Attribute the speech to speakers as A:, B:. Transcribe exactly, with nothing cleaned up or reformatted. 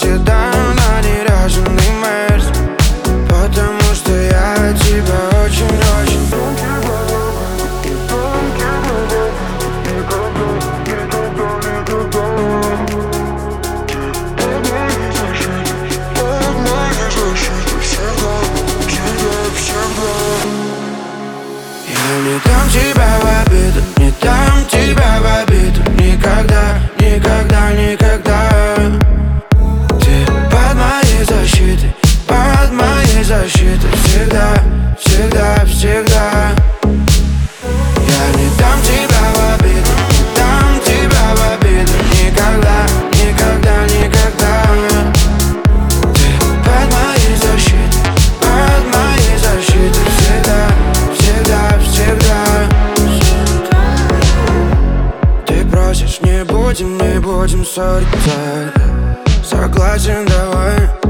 A: седан, а не ряженый Мерс. Потому что я тебя очень-очень. Я не дам тебя в обиду, не дам тебя в обиду. Никогда, никогда, никогда. Ты под моей защитой, под моей защитой. Всегда, всегда, всегда. Я не дам тебя в обиду, не дам тебя в обиду. Никогда, никогда, никогда. Ты под моей защитой, под моей защитой. Всегда, всегда, всегда. Ты просишь, не будем, не будем ссориться. Согласен, давай.